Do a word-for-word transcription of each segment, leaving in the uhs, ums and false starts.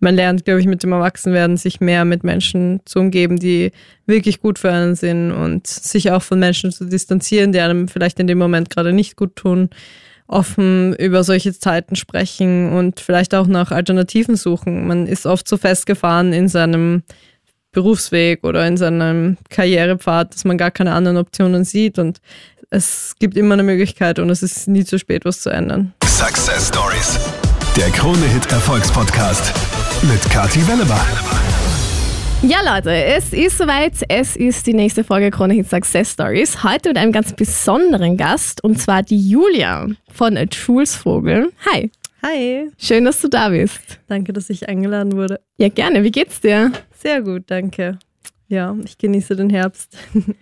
man lernt, glaube ich, mit dem Erwachsenwerden, sich mehr mit Menschen zu umgeben, die wirklich gut für einen sind und sich auch von Menschen zu distanzieren, die einem vielleicht in dem Moment gerade nicht gut tun, offen über solche Zeiten sprechen und vielleicht auch nach Alternativen suchen. Man ist oft so festgefahren in seinem Berufsweg oder in seinem Karrierepfad, dass man gar keine anderen Optionen sieht und es gibt immer eine Möglichkeit und es ist nie zu spät, was zu ändern. Success Stories, der Krone-Hit Erfolgspodcast mit Kathi Wellebach. Ja Leute, es ist soweit, es ist die nächste Folge Krone-Hit Success Stories. Heute mit einem ganz besonderen Gast und zwar die Julia von Schulsvogel. Hi. Hi. Schön, dass du da bist. Danke, dass ich eingeladen wurde. Ja gerne, wie geht's dir? Sehr gut, danke. Ja, ich genieße den Herbst.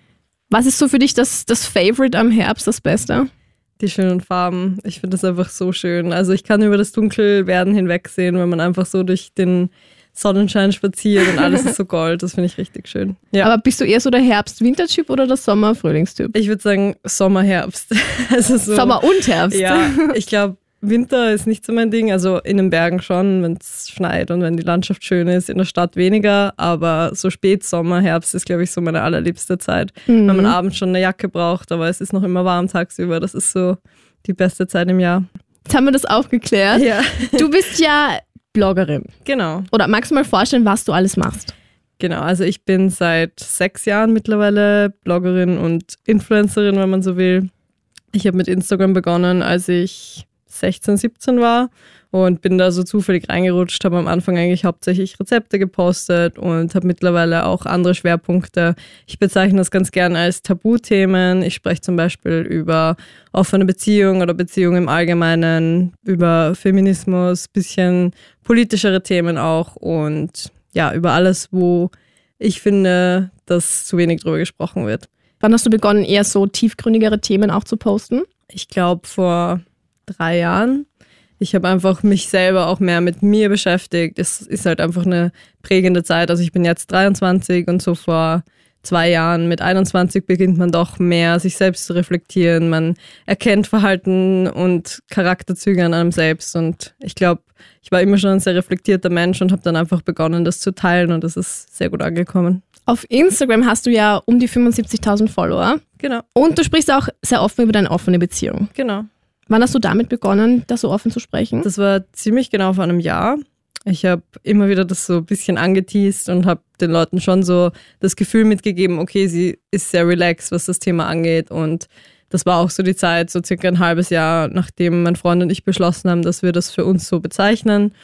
Was ist so für dich das, das Favorite am Herbst, das Beste? Die schönen Farben. Ich finde das einfach so schön. Also ich kann über das Dunkelwerden hinwegsehen, wenn man einfach so durch den Sonnenschein spaziert und alles ist so gold. Das finde ich richtig schön. Ja. Aber bist du eher so der Herbst-Winter-Typ oder der Sommer-Frühlingstyp? Ich würde sagen Sommer-Herbst. Also so, Sommer und Herbst? Ja, ich glaube, Winter ist nicht so mein Ding. Also in den Bergen schon, wenn es schneit und wenn die Landschaft schön ist. In der Stadt weniger, aber so Spätsommer, Herbst ist, glaube ich, so meine allerliebste Zeit. Mhm. Wenn man abends schon eine Jacke braucht, aber es ist noch immer warm tagsüber. Das ist so die beste Zeit im Jahr. Jetzt haben wir das aufgeklärt. Ja. Du bist ja Bloggerin. Genau. Oder magst du mal vorstellen, was du alles machst? Genau, also ich bin seit sechs Jahren mittlerweile Bloggerin und Influencerin, wenn man so will. Ich habe mit Instagram begonnen, als ich sechzehn, siebzehn war und bin da so zufällig reingerutscht, habe am Anfang eigentlich hauptsächlich Rezepte gepostet und habe mittlerweile auch andere Schwerpunkte. Ich bezeichne das ganz gern als Tabuthemen. Ich spreche zum Beispiel über offene Beziehungen oder Beziehungen im Allgemeinen, über Feminismus, bisschen politischere Themen auch und ja, über alles, wo ich finde, dass zu wenig drüber gesprochen wird. Wann hast du begonnen, eher so tiefgründigere Themen auch zu posten? Ich glaube vor drei Jahren. Ich habe einfach mich selber auch mehr mit mir beschäftigt. Es ist halt einfach eine prägende Zeit. Also ich bin jetzt dreiundzwanzig und so vor zwei Jahren mit einundzwanzig beginnt man doch mehr, sich selbst zu reflektieren. Man erkennt Verhalten und Charakterzüge an einem selbst und ich glaube, ich war immer schon ein sehr reflektierter Mensch und habe dann einfach begonnen, das zu teilen und das ist sehr gut angekommen. Auf Instagram hast du ja um die fünfundsiebzigtausend Follower. Genau. Und du sprichst auch sehr offen über deine offene Beziehung. Genau. Wann hast du damit begonnen, da so offen zu sprechen? Das war ziemlich genau vor einem Jahr. Ich habe immer wieder das so ein bisschen angeteast und habe den Leuten schon so das Gefühl mitgegeben, okay, sie ist sehr relaxed, was das Thema angeht. Und das war auch so die Zeit, so circa ein halbes Jahr, nachdem mein Freund und ich beschlossen haben, dass wir das für uns so bezeichnen.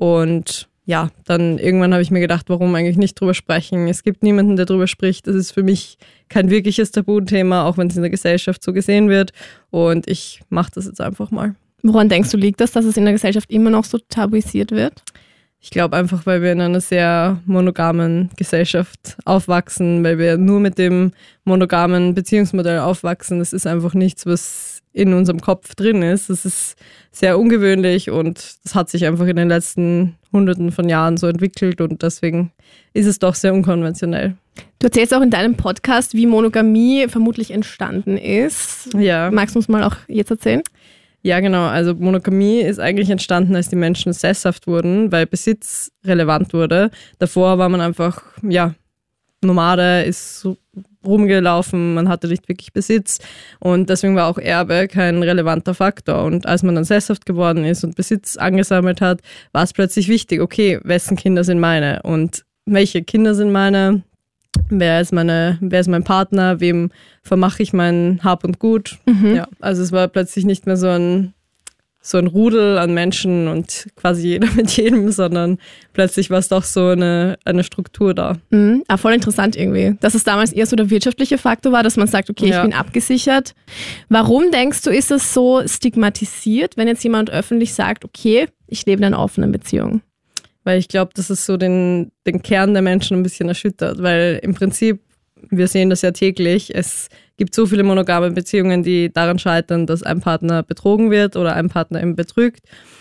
Und ja, dann irgendwann habe ich mir gedacht, warum eigentlich nicht drüber sprechen? Es gibt niemanden, der drüber spricht. Das ist für mich kein wirkliches Tabuthema, auch wenn es in der Gesellschaft so gesehen wird. Und ich mache das jetzt einfach mal. Woran denkst du, liegt das, dass es in der Gesellschaft immer noch so tabuisiert wird? Ich glaube einfach, weil wir in einer sehr monogamen Gesellschaft aufwachsen, weil wir nur mit dem monogamen Beziehungsmodell aufwachsen. Das ist einfach nichts, was in unserem Kopf drin ist. Das ist sehr ungewöhnlich und das hat sich einfach in den letzten Hunderten von Jahren so entwickelt und deswegen ist es doch sehr unkonventionell. Du erzählst auch in deinem Podcast, wie Monogamie vermutlich entstanden ist. Ja. Magst du uns mal auch jetzt erzählen? Ja, genau. Also Monogamie ist eigentlich entstanden, als die Menschen sesshaft wurden, weil Besitz relevant wurde. Davor war man einfach, ja, Nomade, ist so rumgelaufen, man hatte nicht wirklich Besitz und deswegen war auch Erbe kein relevanter Faktor. Und als man dann sesshaft geworden ist und Besitz angesammelt hat, war es plötzlich wichtig, okay, wessen Kinder sind meine und welche Kinder sind meine? Wer ist, meine, wer ist mein Partner? Wem vermache ich mein Hab und Gut? Mhm. Ja, also es war plötzlich nicht mehr so ein, so ein Rudel an Menschen und quasi jeder mit jedem, sondern plötzlich war es doch so eine, eine Struktur da. Mhm. Ah, voll interessant irgendwie, dass es damals eher so der wirtschaftliche Faktor war, dass man sagt, okay, ja. ich bin abgesichert. Warum denkst du, ist das so stigmatisiert, wenn jetzt jemand öffentlich sagt, okay, ich lebe in einer offenen Beziehung? Weil ich glaube, dass es so den, den Kern der Menschen ein bisschen erschüttert. Weil im Prinzip, wir sehen das ja täglich, es gibt so viele monogame Beziehungen, die daran scheitern, dass ein Partner betrogen wird oder ein Partner eben betrügt.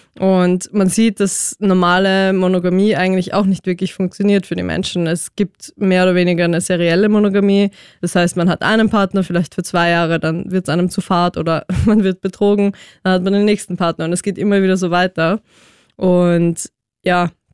Und man sieht, dass normale Monogamie eigentlich auch nicht wirklich funktioniert für die Menschen. Es gibt mehr oder weniger eine serielle Monogamie. Das heißt, man hat einen Partner vielleicht für zwei Jahre, dann wird es einem zu fad oder man wird betrogen, dann hat man den nächsten Partner und es geht immer wieder so weiter. Und ja,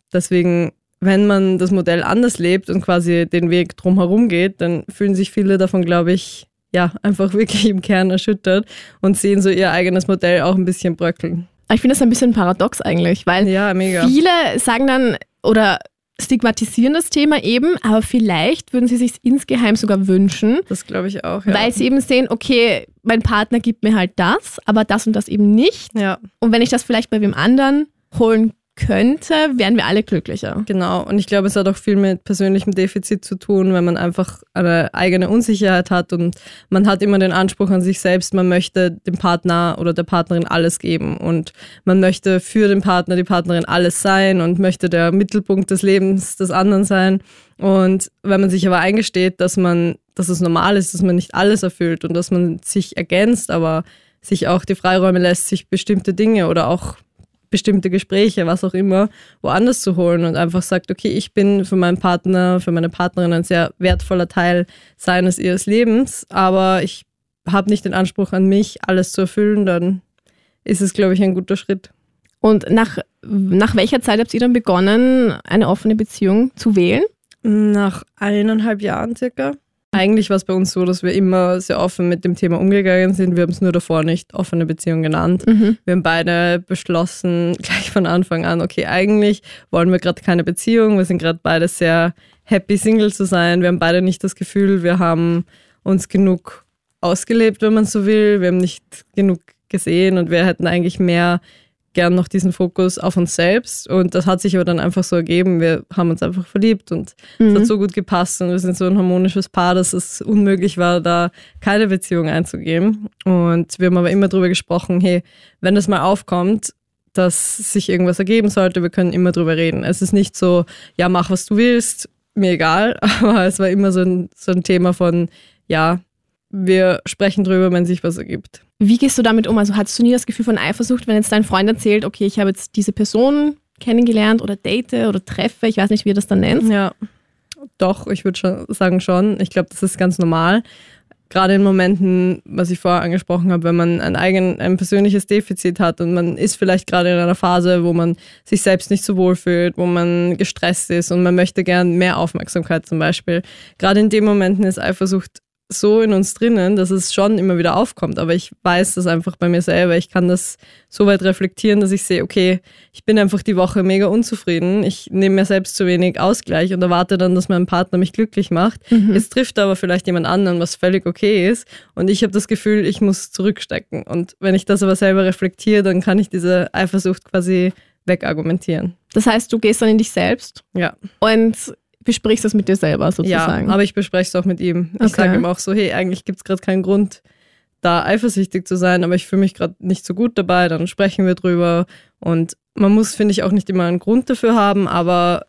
deswegen, wenn man das Modell anders lebt und quasi den Weg drumherum geht, dann fühlen sich viele davon, glaube ich, ja, einfach wirklich im Kern erschüttert und sehen so ihr eigenes Modell auch ein bisschen bröckeln. Ich finde das ein bisschen paradox eigentlich, weil ja, mega. viele sagen dann oder stigmatisieren das Thema eben, aber vielleicht würden sie sich insgeheim sogar wünschen. Das glaube ich auch, ja. Weil sie eben sehen, okay, mein Partner gibt mir halt das, aber das und das eben nicht. Ja. Und wenn ich das vielleicht bei wem anderen holen könnte, wären wir alle glücklicher. Genau, und ich glaube, es hat auch viel mit persönlichem Defizit zu tun, wenn man einfach eine eigene Unsicherheit hat und man hat immer den Anspruch an sich selbst, man möchte dem Partner oder der Partnerin alles geben und man möchte für den Partner, die Partnerin alles sein und möchte der Mittelpunkt des Lebens des anderen sein. Und wenn man sich aber eingesteht, dass man, dass es normal ist, dass man nicht alles erfüllt und dass man sich ergänzt, aber sich auch die Freiräume lässt, sich bestimmte Dinge oder auch bestimmte Gespräche, was auch immer, woanders zu holen und einfach sagt, okay, ich bin für meinen Partner, für meine Partnerin ein sehr wertvoller Teil seines, ihres Lebens, aber ich habe nicht den Anspruch an mich, alles zu erfüllen, dann ist es, glaube ich, ein guter Schritt. Und nach, nach welcher Zeit habt ihr dann begonnen, eine offene Beziehung zu wählen? Nach eineinhalb Jahren circa. Eigentlich war es bei uns so, dass wir immer sehr offen mit dem Thema umgegangen sind. Wir haben es nur davor nicht offene Beziehung genannt. Mhm. Wir haben beide beschlossen, gleich von Anfang an, okay, eigentlich wollen wir gerade keine Beziehung. Wir sind gerade beide sehr happy, Single zu sein. Wir haben beide nicht das Gefühl, wir haben uns genug ausgelebt, wenn man so will. Wir haben nicht genug gesehen und wir hätten eigentlich mehr gern noch diesen Fokus auf uns selbst und das hat sich aber dann einfach so ergeben, wir haben uns einfach verliebt und mhm. es hat so gut gepasst und wir sind so ein harmonisches Paar, dass es unmöglich war, da keine Beziehung einzugehen und wir haben aber immer drüber gesprochen, hey, wenn das mal aufkommt, dass sich irgendwas ergeben sollte, wir können immer drüber reden. Es ist nicht so, ja, mach was du willst, mir egal, aber es war immer so ein, so ein Thema von, ja, wir sprechen drüber, wenn sich was ergibt. Wie gehst du damit um? Also hattest du nie das Gefühl von Eifersucht, wenn jetzt dein Freund erzählt, okay, ich habe jetzt diese Person kennengelernt oder date oder treffe, ich weiß nicht, wie ihr das dann nennt? Ja, doch, ich würde schon sagen schon. Ich glaube, das ist ganz normal. Gerade in Momenten, was ich vorher angesprochen habe, wenn man ein eigen, ein persönliches Defizit hat und man ist vielleicht gerade in einer Phase, wo man sich selbst nicht so wohl fühlt, wo man gestresst ist und man möchte gern mehr Aufmerksamkeit zum Beispiel. Gerade in den Momenten ist Eifersucht so in uns drinnen, dass es schon immer wieder aufkommt. Aber ich weiß das einfach bei mir selber. Ich kann das so weit reflektieren, dass ich sehe, okay, ich bin einfach die Woche mega unzufrieden. Ich nehme mir selbst zu wenig Ausgleich und erwarte dann, dass mein Partner mich glücklich macht. Mhm. Jetzt trifft aber vielleicht jemand anderen, was völlig okay ist. Und ich habe das Gefühl, ich muss zurückstecken. Und wenn ich das aber selber reflektiere, dann kann ich diese Eifersucht quasi wegargumentieren. Das heißt, du gehst dann in dich selbst? Ja. Und besprichst das mit dir selber sozusagen? Ja, aber ich bespreche es auch mit ihm. Ich okay. sage ihm auch so, hey, eigentlich gibt es gerade keinen Grund, da eifersüchtig zu sein, aber ich fühle mich gerade nicht so gut dabei, dann sprechen wir drüber. Und man muss, finde ich, auch nicht immer einen Grund dafür haben, aber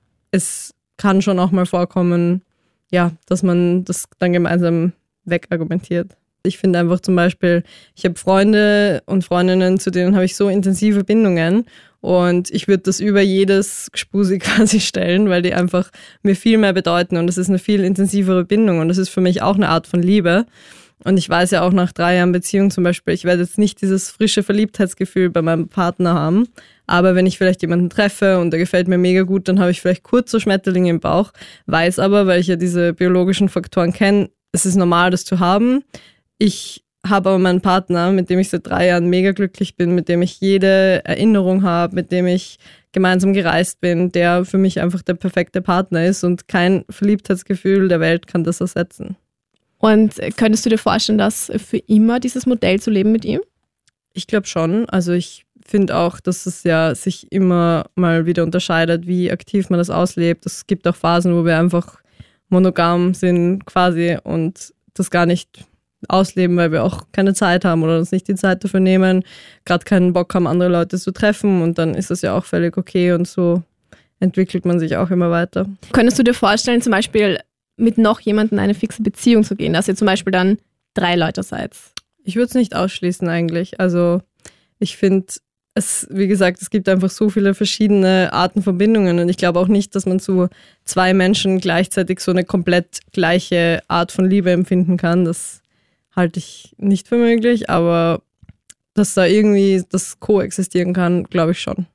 es kann schon auch mal vorkommen, ja, dass man das dann gemeinsam wegargumentiert. Ich finde einfach zum Beispiel, ich habe Freunde und Freundinnen, zu denen habe ich so intensive Bindungen und ich würde das über jedes Gspusi quasi stellen, weil die einfach mir viel mehr bedeuten und es ist eine viel intensivere Bindung und das ist für mich auch eine Art von Liebe. Und ich weiß ja auch nach drei Jahren Beziehung zum Beispiel, ich werde jetzt nicht dieses frische Verliebtheitsgefühl bei meinem Partner haben, aber wenn ich vielleicht jemanden treffe und der gefällt mir mega gut, dann habe ich vielleicht kurz so Schmetterlinge im Bauch, weiß aber, weil ich ja diese biologischen Faktoren kenne, es ist normal, das zu haben. Ich habe aber meinen Partner, mit dem ich seit drei Jahren mega glücklich bin, mit dem ich jede Erinnerung habe, mit dem ich gemeinsam gereist bin, der für mich einfach der perfekte Partner ist und kein Verliebtheitsgefühl der Welt kann das ersetzen. Und könntest du dir vorstellen, das für immer dieses Modell zu leben mit ihm? Ich glaube schon. Also ich finde auch, dass es ja sich immer mal wieder unterscheidet, wie aktiv man das auslebt. Es gibt auch Phasen, wo wir einfach monogam sind quasi und das gar nicht ausleben, weil wir auch keine Zeit haben oder uns nicht die Zeit dafür nehmen, gerade keinen Bock haben, andere Leute zu treffen und dann ist das ja auch völlig okay und so entwickelt man sich auch immer weiter. Könntest du dir vorstellen, zum Beispiel mit noch jemandem eine fixe Beziehung zu gehen, dass ihr zum Beispiel dann drei Leute seid? Ich würde es nicht ausschließen eigentlich. Also ich finde es, wie gesagt, es gibt einfach so viele verschiedene Arten von Bindungen und ich glaube auch nicht, dass man zu zwei Menschen gleichzeitig so eine komplett gleiche Art von Liebe empfinden kann. Das halte ich nicht für möglich, aber dass da irgendwie das koexistieren kann, glaube ich schon.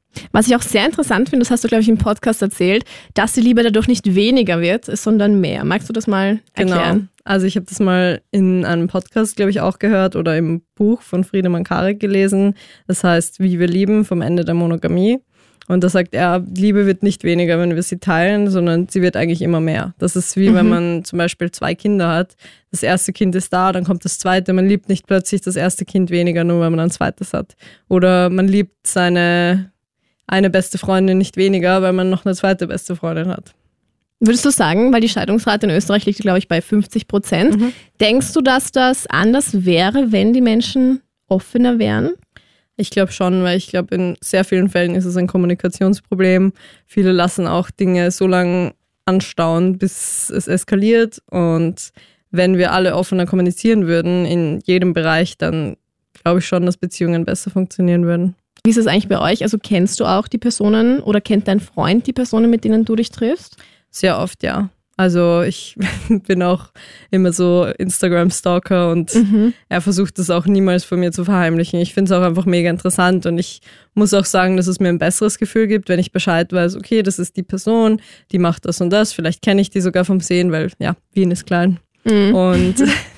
Was ich auch sehr interessant finde, das hast du, glaube ich, im Podcast erzählt, dass die Liebe dadurch nicht weniger wird, sondern mehr. Magst du das mal erklären? Genau. Also ich habe das mal in einem Podcast, glaube ich, auch gehört oder im Buch von Friedemann Karik gelesen. Das heißt, Wie wir lieben, vom Ende der Monogamie. Und da sagt er, Liebe wird nicht weniger, wenn wir sie teilen, sondern sie wird eigentlich immer mehr. Das ist wie, mhm. wenn man zum Beispiel zwei Kinder hat. Das erste Kind ist da, dann kommt das zweite. Man liebt nicht plötzlich das erste Kind weniger, nur weil man ein zweites hat. Oder man liebt seine eine beste Freundin nicht weniger, weil man noch eine zweite beste Freundin hat. Würdest du sagen, weil die Scheidungsrate in Österreich liegt, glaube ich, bei fünfzig Prozent. Mhm. Denkst du, dass das anders wäre, wenn die Menschen offener wären? Ich glaube schon, weil ich glaube, in sehr vielen Fällen ist es ein Kommunikationsproblem. Viele lassen auch Dinge so lange anstauen, bis es eskaliert. Und wenn wir alle offener kommunizieren würden in jedem Bereich, dann glaube ich schon, dass Beziehungen besser funktionieren würden. Wie ist es eigentlich bei euch? Also kennst du auch die Personen oder kennt dein Freund die Personen, mit denen du dich triffst? Sehr oft, ja. Also ich bin auch immer so Instagram-Stalker und mhm. er versucht das auch niemals von mir zu verheimlichen. Ich finde es auch einfach mega interessant und ich muss auch sagen, dass es mir ein besseres Gefühl gibt, wenn ich Bescheid weiß, okay, das ist die Person, die macht das und das. Vielleicht kenne ich die sogar vom Sehen, weil ja, Wien ist klein. Mhm. Und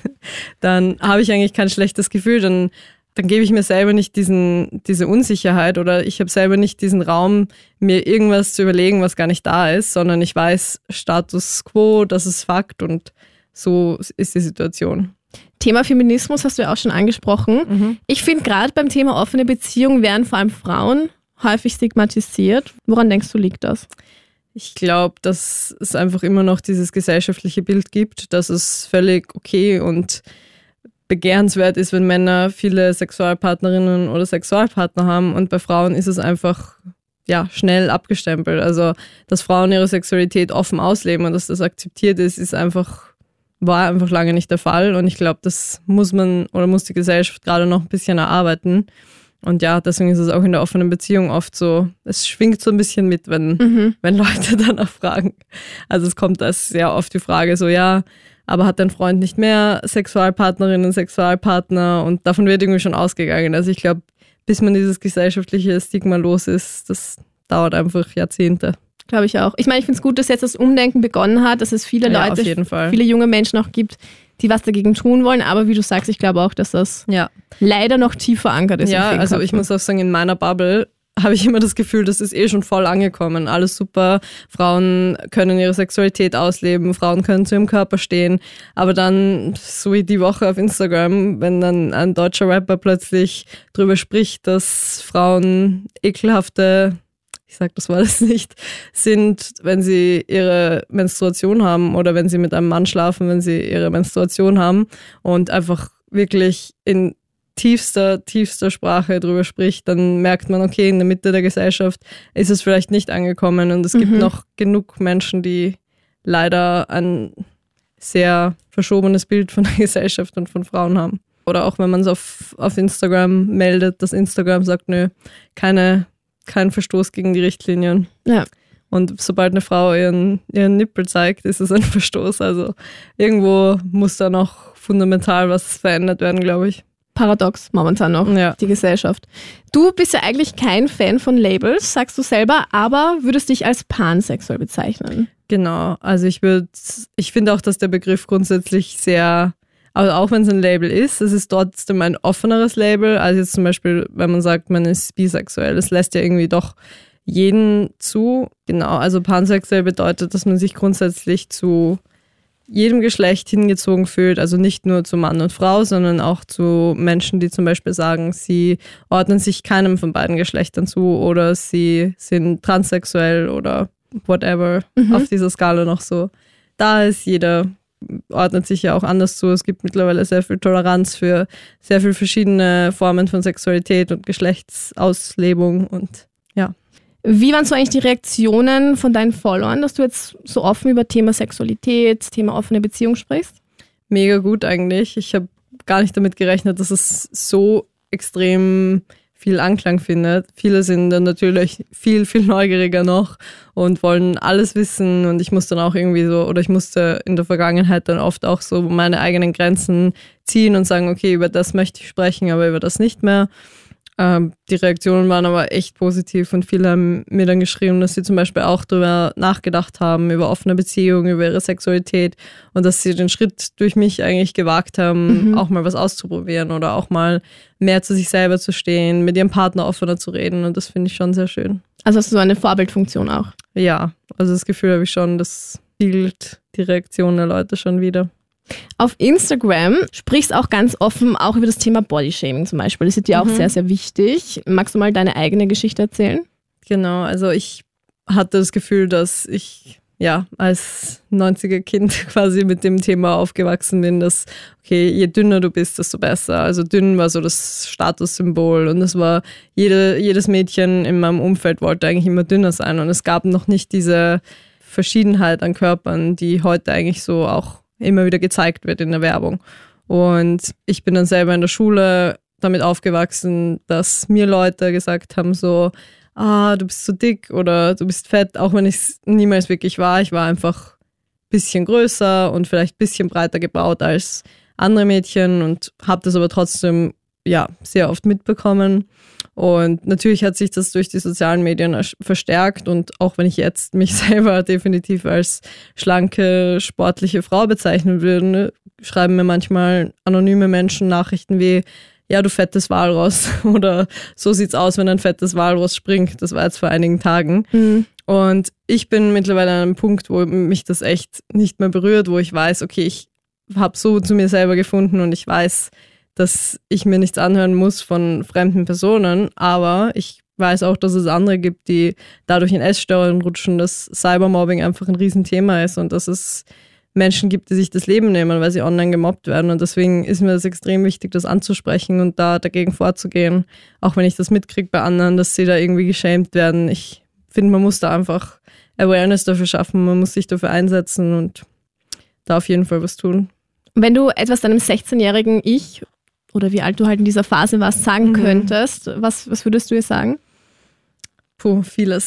dann habe ich eigentlich kein schlechtes Gefühl, dann dann gebe ich mir selber nicht diesen, diese Unsicherheit oder ich habe selber nicht diesen Raum, mir irgendwas zu überlegen, was gar nicht da ist, sondern ich weiß Status quo, das ist Fakt und so ist die Situation. Thema Feminismus hast du ja auch schon angesprochen. Mhm. Ich finde, gerade beim Thema offene Beziehungen werden vor allem Frauen häufig stigmatisiert. Woran denkst du, liegt das? Ich glaube, dass es einfach immer noch dieses gesellschaftliche Bild gibt, dass es völlig okay und begehrenswert ist, wenn Männer viele Sexualpartnerinnen oder Sexualpartner haben und bei Frauen ist es einfach ja, schnell abgestempelt. Also, dass Frauen ihre Sexualität offen ausleben und dass das akzeptiert ist, ist einfach, war einfach lange nicht der Fall und ich glaube, das muss man oder muss die Gesellschaft gerade noch ein bisschen erarbeiten und ja, deswegen ist es auch in der offenen Beziehung oft so, es schwingt so ein bisschen mit, wenn, mhm. wenn Leute danach fragen. Also es kommt da sehr oft die Frage so, ja, aber hat dein Freund nicht mehr Sexualpartnerinnen, Sexualpartner und davon wird irgendwie schon ausgegangen. Also ich glaube, bis man dieses gesellschaftliche Stigma los ist, das dauert einfach Jahrzehnte. Glaube ich auch. Ich meine, ich finde es gut, dass jetzt das Umdenken begonnen hat, dass es viele ja, Leute, auf jeden Fall. viele junge Menschen auch gibt, die was dagegen tun wollen. Aber wie du sagst, ich glaube auch, dass das ja. leider noch tief verankert ist. Ja, also ich muss auch sagen, in meiner Bubble habe ich immer das Gefühl, das ist eh schon voll angekommen. Alles super, Frauen können ihre Sexualität ausleben, Frauen können zu ihrem Körper stehen. Aber dann, so wie die Woche auf Instagram, wenn dann ein deutscher Rapper plötzlich drüber spricht, dass Frauen ekelhafte, ich sag das war das nicht, sind, wenn sie ihre Menstruation haben oder wenn sie mit einem Mann schlafen, wenn sie ihre Menstruation haben und einfach wirklich in tiefster, tiefster Sprache drüber spricht, dann merkt man, okay, in der Mitte der Gesellschaft ist es vielleicht nicht angekommen und es gibt mhm. noch genug Menschen, die leider ein sehr verschobenes Bild von der Gesellschaft und von Frauen haben. Oder auch wenn man es auf, auf Instagram meldet, dass Instagram sagt, nö, keine, kein Verstoß gegen die Richtlinien. Ja. Und sobald eine Frau ihren, ihren Nippel zeigt, ist es ein Verstoß. Also irgendwo muss da noch fundamental was verändert werden, glaube ich. Paradox momentan noch, ja. die Gesellschaft. Du bist ja eigentlich kein Fan von Labels, sagst du selber, aber würdest dich als pansexuell bezeichnen. Genau, also ich würde, ich finde auch, dass der Begriff grundsätzlich sehr, also auch wenn es ein Label ist, es ist trotzdem ein offeneres Label, als jetzt zum Beispiel, wenn man sagt, man ist bisexuell. Das lässt ja irgendwie doch jeden zu. Genau, also pansexuell bedeutet, dass man sich grundsätzlich zu jedem Geschlecht hingezogen fühlt, also nicht nur zu Mann und Frau, sondern auch zu Menschen, die zum Beispiel sagen, sie ordnen sich keinem von beiden Geschlechtern zu oder sie sind transsexuell oder whatever mhm. auf dieser Skala noch so. Da ist jeder, ordnet sich ja auch anders zu. Es gibt mittlerweile sehr viel Toleranz für sehr viele verschiedene Formen von Sexualität und Geschlechtsauslebung und ja. Wie waren so eigentlich die Reaktionen von deinen Followern, dass du jetzt so offen über Thema Sexualität, Thema offene Beziehung sprichst? Mega gut eigentlich. Ich habe gar nicht damit gerechnet, dass es so extrem viel Anklang findet. Viele sind dann natürlich viel, viel neugieriger noch und wollen alles wissen und ich muss dann auch irgendwie so, oder ich musste in der Vergangenheit dann oft auch so meine eigenen Grenzen ziehen und sagen, okay, über das möchte ich sprechen, aber über das nicht mehr. Ähm, die Reaktionen waren aber echt positiv und viele haben mir dann geschrieben, dass sie zum Beispiel auch darüber nachgedacht haben, über offene Beziehungen, über ihre Sexualität und dass sie den Schritt durch mich eigentlich gewagt haben, mhm. auch mal was auszuprobieren oder auch mal mehr zu sich selber zu stehen, mit ihrem Partner offener zu reden und das finde ich schon sehr schön. Also hast du so eine Vorbildfunktion auch? Ja, also das Gefühl habe ich schon, das spiegelt die Reaktionen der Leute schon wieder. Auf Instagram sprichst auch ganz offen auch über das Thema Bodyshaming zum Beispiel. Das ist dir mhm. auch sehr, sehr wichtig. Magst du mal deine eigene Geschichte erzählen? Genau, also ich hatte das Gefühl, dass ich ja als neunziger-Kind quasi mit dem Thema aufgewachsen bin, dass okay, je dünner du bist, desto besser. Also dünn war so das Statussymbol und es war, jede, jedes Mädchen in meinem Umfeld wollte eigentlich immer dünner sein und es gab noch nicht diese Verschiedenheit an Körpern, die heute eigentlich so auch immer wieder gezeigt wird in der Werbung. Und ich bin dann selber in der Schule damit aufgewachsen, dass mir Leute gesagt haben so, ah, du bist zu dick oder du bist fett, auch wenn ich es niemals wirklich war. Ich war einfach ein bisschen größer und vielleicht ein bisschen breiter gebaut als andere Mädchen und habe das aber trotzdem ja, sehr oft mitbekommen. Und natürlich hat sich das durch die sozialen Medien verstärkt und auch wenn ich jetzt mich selber definitiv als schlanke, sportliche Frau bezeichnen würde, schreiben mir manchmal anonyme Menschen Nachrichten wie, ja, du fettes Walross oder so sieht's aus, wenn ein fettes Walross springt. Das war jetzt vor einigen Tagen. Mhm. Und ich bin mittlerweile an einem Punkt, wo mich das echt nicht mehr berührt, wo ich weiß, okay, ich habe so zu mir selber gefunden und ich weiß, dass ich mir nichts anhören muss von fremden Personen, aber ich weiß auch, dass es andere gibt, die dadurch in Essstörungen rutschen, dass Cybermobbing einfach ein Riesenthema ist und dass es Menschen gibt, die sich das Leben nehmen, weil sie online gemobbt werden und deswegen ist mir das extrem wichtig, das anzusprechen und da dagegen vorzugehen, auch wenn ich das mitkriege bei anderen, dass sie da irgendwie geschämt werden. Ich finde, man muss da einfach Awareness dafür schaffen, man muss sich dafür einsetzen und da auf jeden Fall was tun. Wenn du etwas deinem sechzehnjährigen Ich oder wie alt du halt in dieser Phase warst, sagen mhm. könntest, was, was würdest du ihr sagen? Puh, vieles.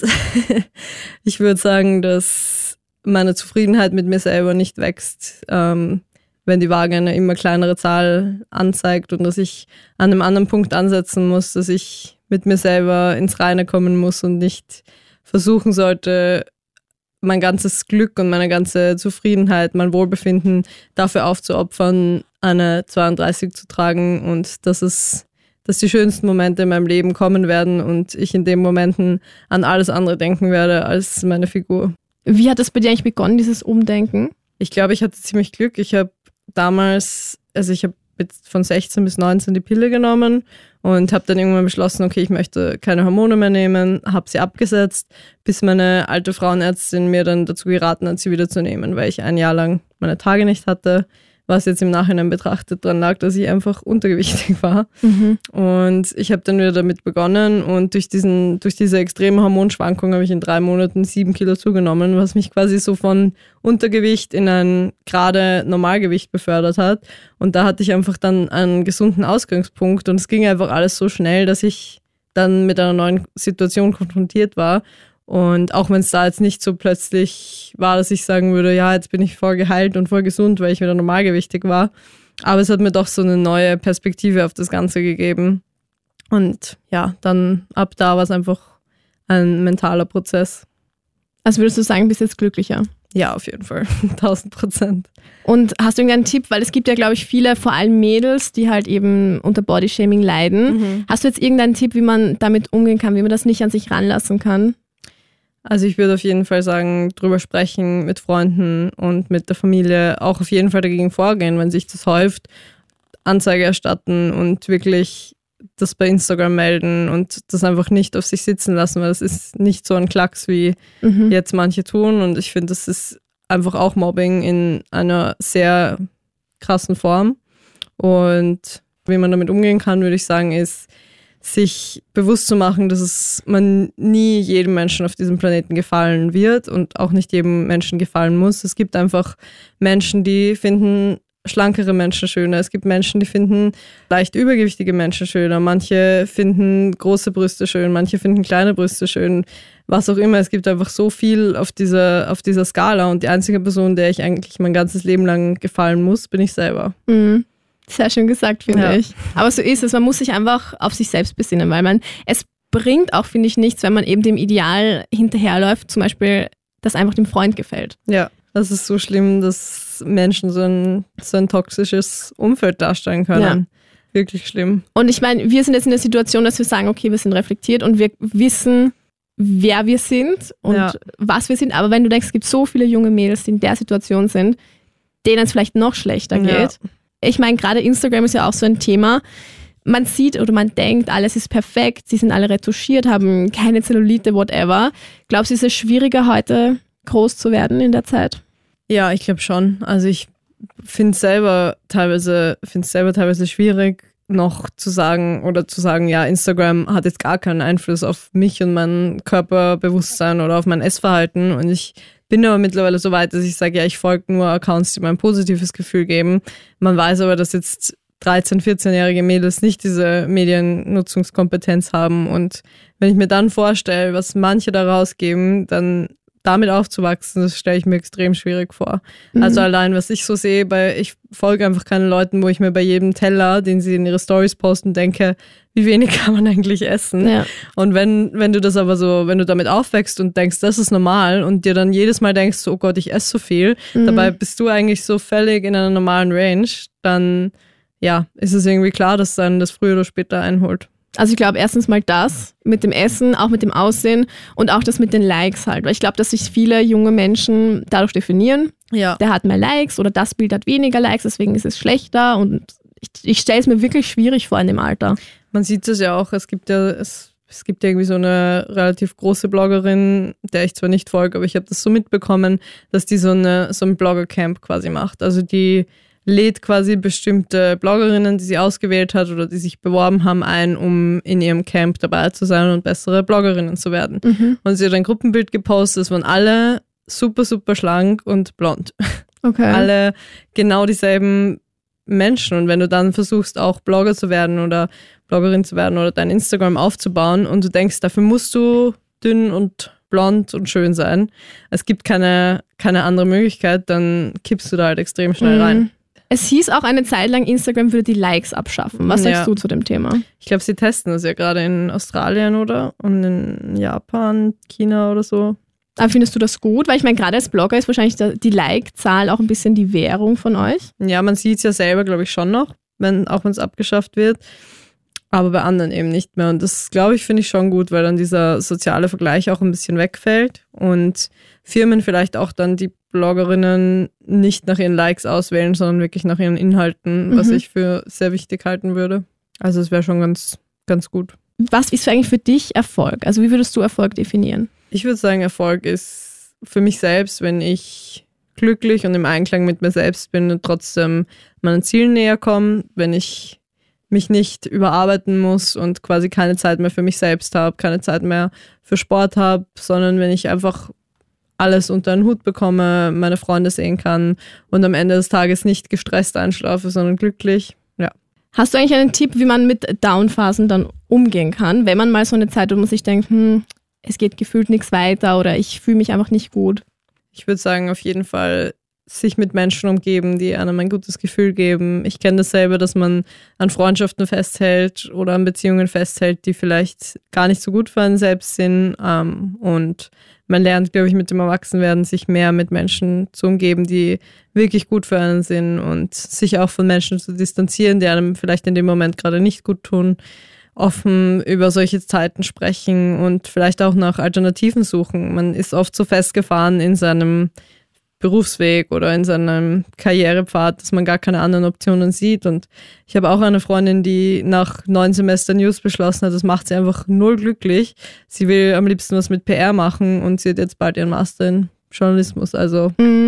Ich würde sagen, dass meine Zufriedenheit mit mir selber nicht wächst, ähm, wenn die Waage eine immer kleinere Zahl anzeigt und dass ich an einem anderen Punkt ansetzen muss, dass ich mit mir selber ins Reine kommen muss und nicht versuchen sollte, mein ganzes Glück und meine ganze Zufriedenheit, mein Wohlbefinden dafür aufzuopfern, eine zweiunddreißig zu tragen und dass es, dass die schönsten Momente in meinem Leben kommen werden und ich in den Momenten an alles andere denken werde als meine Figur. Wie hat das bei dir eigentlich begonnen, dieses Umdenken? Ich glaube, ich hatte ziemlich Glück. Ich habe damals, also ich habe von sechzehn bis neunzehn die Pille genommen und habe dann irgendwann beschlossen, okay, ich möchte keine Hormone mehr nehmen, habe sie abgesetzt, bis meine alte Frauenärztin mir dann dazu geraten hat, sie wieder zu nehmen, weil ich ein Jahr lang meine Tage nicht hatte, was jetzt im Nachhinein betrachtet daran lag, dass ich einfach untergewichtig war. Mhm. Und ich habe dann wieder damit begonnen und durch, diesen, durch diese extreme Hormonschwankung habe ich in drei Monaten sieben Kilo zugenommen, was mich quasi so von Untergewicht in ein gerade Normalgewicht befördert hat. Und da hatte ich einfach dann einen gesunden Ausgangspunkt und es ging einfach alles so schnell, dass ich dann mit einer neuen Situation konfrontiert war. Und auch wenn es da jetzt nicht so plötzlich war, dass ich sagen würde, ja, jetzt bin ich voll geheilt und voll gesund, weil ich wieder normalgewichtig war. Aber es hat mir doch so eine neue Perspektive auf das Ganze gegeben. Und ja, dann ab da war es einfach ein mentaler Prozess. Also würdest du sagen, bist jetzt glücklicher? Ja, auf jeden Fall. tausend Prozent. Und hast du irgendeinen Tipp? Weil es gibt ja, glaube ich, viele, vor allem Mädels, die halt eben unter Bodyshaming leiden. Mhm. Hast du jetzt irgendeinen Tipp, wie man damit umgehen kann, wie man das nicht an sich ranlassen kann? Also ich würde auf jeden Fall sagen, drüber sprechen mit Freunden und mit der Familie, auch auf jeden Fall dagegen vorgehen, wenn sich das häuft, Anzeige erstatten und wirklich das bei Instagram melden und das einfach nicht auf sich sitzen lassen, weil das ist nicht so ein Klacks, wie mhm. jetzt manche tun und ich finde, das ist einfach auch Mobbing in einer sehr krassen Form und wie man damit umgehen kann, würde ich sagen, ist, sich bewusst zu machen, dass es man nie jedem Menschen auf diesem Planeten gefallen wird und auch nicht jedem Menschen gefallen muss. Es gibt einfach Menschen, die finden schlankere Menschen schöner. Es gibt Menschen, die finden leicht übergewichtige Menschen schöner. Manche finden große Brüste schön, manche finden kleine Brüste schön. Was auch immer. Es gibt einfach so viel auf dieser, auf dieser Skala und die einzige Person, der ich eigentlich mein ganzes Leben lang gefallen muss, bin ich selber. Mhm. Sehr schön gesagt, finde Ja. ich. Aber so ist es, man muss sich einfach auf sich selbst besinnen, weil man, es bringt auch, finde ich, nichts, wenn man eben dem Ideal hinterherläuft, zum Beispiel, das einfach dem Freund gefällt. Ja, das ist so schlimm, dass Menschen so ein, so ein toxisches Umfeld darstellen können. Ja. Wirklich schlimm. Und ich meine, wir sind jetzt in der Situation, dass wir sagen, okay, wir sind reflektiert und wir wissen, wer wir sind und Ja. was wir sind. Aber wenn du denkst, es gibt so viele junge Mädels, die in der Situation sind, denen es vielleicht noch schlechter Ja. geht. Ich meine, gerade Instagram ist ja auch so ein Thema. Man sieht oder man denkt, alles ist perfekt, sie sind alle retuschiert, haben keine Zellulite, whatever. Glaubst du, ist es schwieriger, heute groß zu werden in der Zeit? Ja, ich glaube schon. Also ich finde es selber teilweise, finde es selber teilweise schwierig, noch zu sagen oder zu sagen, ja, Instagram hat jetzt gar keinen Einfluss auf mich und mein Körperbewusstsein oder auf mein Essverhalten. Und ich bin aber mittlerweile so weit, dass ich sage, ja, ich folge nur Accounts, die mir ein positives Gefühl geben. Man weiß aber, dass jetzt dreizehn-, vierzehnjährige Mädels nicht diese Mediennutzungskompetenz haben. Und wenn ich mir dann vorstelle, was manche da rausgeben, dann damit aufzuwachsen, das stelle ich mir extrem schwierig vor. Mhm. Also allein, was ich so sehe, bei, ich folge einfach keinen Leuten, wo ich mir bei jedem Teller, den sie in ihre Stories posten, denke, wie wenig kann man eigentlich essen? Ja. Und wenn, wenn du das aber so, wenn du damit aufwächst und denkst, das ist normal und dir dann jedes Mal denkst, so, oh Gott, ich esse so viel, Mhm. dabei bist du eigentlich so völlig in einer normalen Range, dann ja, ist es irgendwie klar, dass dann das früher oder später einholt. Also ich glaube erstens mal das mit dem Essen, auch mit dem Aussehen und auch das mit den Likes halt. Weil ich glaube, dass sich viele junge Menschen dadurch definieren, Ja. der hat mehr Likes oder das Bild hat weniger Likes, deswegen ist es schlechter und ich, ich stelle es mir wirklich schwierig vor in dem Alter. Man sieht es ja auch, es gibt ja, es, es gibt ja irgendwie so eine relativ große Bloggerin, der ich zwar nicht folge, aber ich habe das so mitbekommen, dass die so, eine, so ein Blogger-Camp quasi macht. Also die lädt quasi bestimmte Bloggerinnen, die sie ausgewählt hat oder die sich beworben haben, ein, um in ihrem Camp dabei zu sein und bessere Bloggerinnen zu werden. Mhm. Und sie hat ein Gruppenbild gepostet, es waren alle super, super schlank und blond. Okay. Alle genau dieselben Menschen. Und wenn du dann versuchst, auch Blogger zu werden oder Bloggerin zu werden oder dein Instagram aufzubauen und du denkst, dafür musst du dünn und blond und schön sein, es gibt keine, keine andere Möglichkeit, dann kippst du da halt extrem schnell rein. Mhm. Es hieß auch eine Zeit lang, Instagram würde die Likes abschaffen. Was sagst Ja. du zu dem Thema? Ich glaube, sie testen das ja gerade in Australien oder und in Japan, China oder so. Aber findest du das gut? Weil ich meine, gerade als Blogger ist wahrscheinlich der- die Like-Zahl auch ein bisschen die Währung von euch. Ja, man sieht es ja selber, glaube ich, schon noch, wenn, auch wenn es abgeschafft wird. Aber bei anderen eben nicht mehr. Und das, glaube ich, finde ich schon gut, weil dann dieser soziale Vergleich auch ein bisschen wegfällt und Firmen vielleicht auch dann die Bloggerinnen nicht nach ihren Likes auswählen, sondern wirklich nach ihren Inhalten, was Mhm. ich für sehr wichtig halten würde. Also es wäre schon ganz, ganz gut. Was ist eigentlich für dich Erfolg? Also wie würdest du Erfolg definieren? Ich würde sagen, Erfolg ist für mich selbst, wenn ich glücklich und im Einklang mit mir selbst bin und trotzdem meinen Zielen näher komme, wenn ich mich nicht überarbeiten muss und quasi keine Zeit mehr für mich selbst habe, keine Zeit mehr für Sport habe, sondern wenn ich einfach alles unter einen Hut bekomme, meine Freunde sehen kann und am Ende des Tages nicht gestresst einschlafe, sondern glücklich. Ja. Hast du eigentlich einen Tipp, wie man mit Downphasen dann umgehen kann, wenn man mal so eine Zeit hat, wo man sich denkt, hm, es geht gefühlt nichts weiter oder ich fühle mich einfach nicht gut? Ich würde sagen, auf jeden Fall sich mit Menschen umgeben, die einem ein gutes Gefühl geben. Ich kenne das selber, dass man an Freundschaften festhält oder an Beziehungen festhält, die vielleicht gar nicht so gut für einen selbst sind. Ähm, und man lernt, glaube ich, mit dem Erwachsenwerden, sich mehr mit Menschen zu umgeben, die wirklich gut für einen sind und sich auch von Menschen zu distanzieren, die einem vielleicht in dem Moment gerade nicht gut tun. Offen über solche Zeiten sprechen und vielleicht auch nach Alternativen suchen. Man ist oft so festgefahren in seinem Berufsweg oder in seinem Karrierepfad, dass man gar keine anderen Optionen sieht. Und ich habe auch eine Freundin, die nach neun Semestern News beschlossen hat, das macht sie einfach null glücklich. Sie will am liebsten was mit P R machen und sie hat jetzt bald ihren Master in Journalismus. Also Mhm.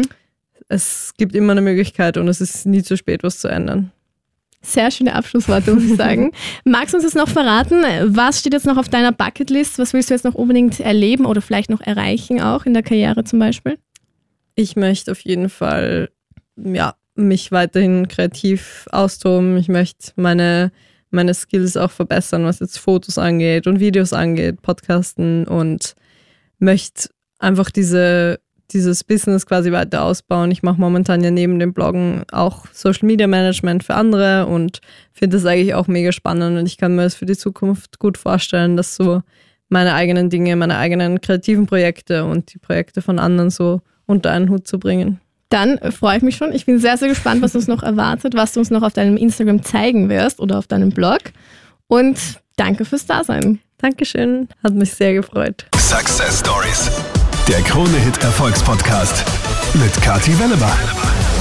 es gibt immer eine Möglichkeit und es ist nie zu spät, was zu ändern. Sehr schöne Abschlussworte, muss ich sagen. Magst du uns jetzt noch verraten, was steht jetzt noch auf deiner Bucketlist? Was willst du jetzt noch unbedingt erleben oder vielleicht noch erreichen, auch in der Karriere zum Beispiel? Ich möchte auf jeden Fall ja, mich weiterhin kreativ austoben. Ich möchte meine, meine Skills auch verbessern, was jetzt Fotos angeht und Videos angeht, Podcasten und möchte einfach diese, dieses Business quasi weiter ausbauen. Ich mache momentan ja neben dem Bloggen auch Social Media Management für andere und finde das eigentlich auch mega spannend und ich kann mir das für die Zukunft gut vorstellen, dass so meine eigenen Dinge, meine eigenen kreativen Projekte und die Projekte von anderen so unter einen Hut zu bringen. Dann freue ich mich schon. Ich bin sehr, sehr gespannt, was uns noch erwartet, was du uns noch auf deinem Instagram zeigen wirst oder auf deinem Blog. Und danke fürs Dasein. Dankeschön, hat mich sehr gefreut. Success Stories, der Krone-Hit Erfolgspodcast mit Kathi Welleber.